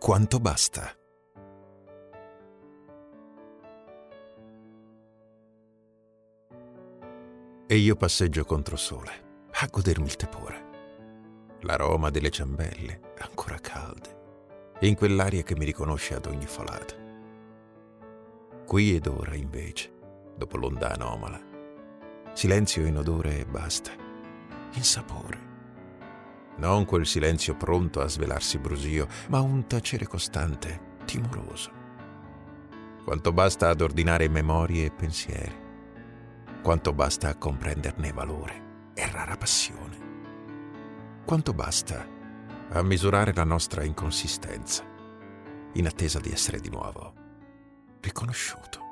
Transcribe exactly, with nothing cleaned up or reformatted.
quanto basta. E io passeggio controsole, a godermi il tepore, l'aroma delle ciambelle ancora calde, in quell'aria che mi riconosce ad ogni folata. Qui ed ora, invece, dopo l'onda anomala, silenzio in odore e basta, in sapore. Non quel silenzio pronto a svelarsi brusio, ma un tacere costante, timoroso. Quanto basta ad ordinare memorie e pensieri, quanto basta a comprenderne valore e rara passione, quanto basta a misurare la nostra inconsistenza, in attesa di essere di nuovo riconosciuto.